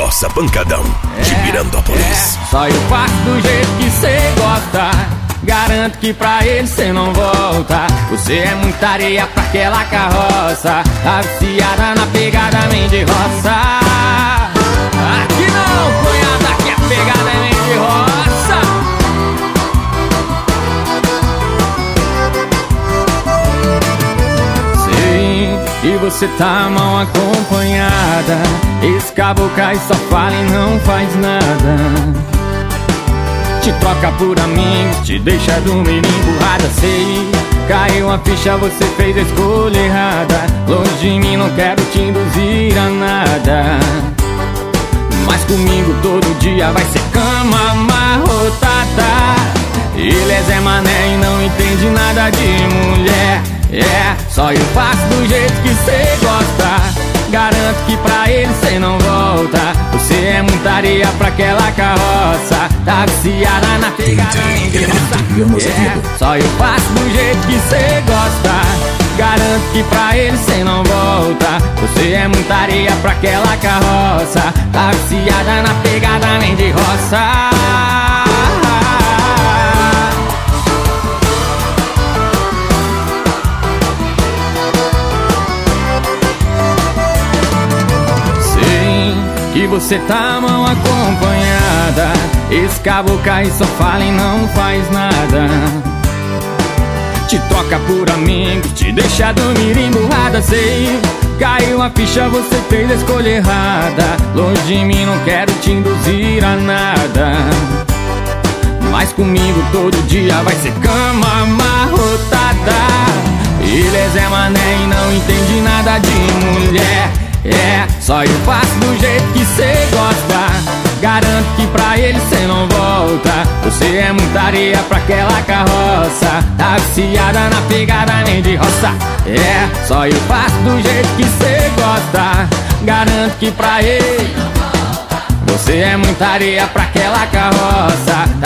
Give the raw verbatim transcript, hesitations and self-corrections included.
Roça Pancadão de é, Mirandópolis. É, só eu faço do jeito que cê gosta. Garanto que pra ele cê não volta. Você é muita areia pra aquela carroça. Tá viciada na pegada, vem de roça. Aqui não, cunhada, que a pegada é vem de roça. Sei que você tá mal acompanhada. Esse caboclo aí só fala e não faz nada. Te troca por amigos, te deixa dormir emburrada. Sei, caiu a ficha, você fez a escolha errada. Longe de mim, não quero te induzir a nada. Mas comigo todo dia vai ser cama amarrotada. Ele é Zé Mané e não entende nada de mulher. É, só eu faço do jeito que cê gosta. Garanto que pra ele cê não volta. Você é muita areia pra aquela carroça. Tá viciada na pegada de roça. É, só eu faço do jeito que cê gosta. Garanto que pra ele cê não volta. Você é muita areia pra aquela carroça. Tá viciada na pegada vem de roça. Que você tá mal acompanhada. Esse caboclo aí só fala e não faz nada. Te troca por amigos, te deixa dormir emburrada. Sei, caiu a ficha, você fez a escolha errada. Longe de mim, não quero te induzir a nada. Mas comigo todo dia vai ser cama amarrotada. Ele é Zé Mané e não entende nada de mulher. É, só eu faço do jeito que cê gosta. Garanto que pra ele cê não volta. Você é muita areia pra aquela carroça. Tá viciada na pegada nem de roça. É, só eu faço do jeito que cê gosta. Garanto que pra ele você é muita areia pra aquela carroça.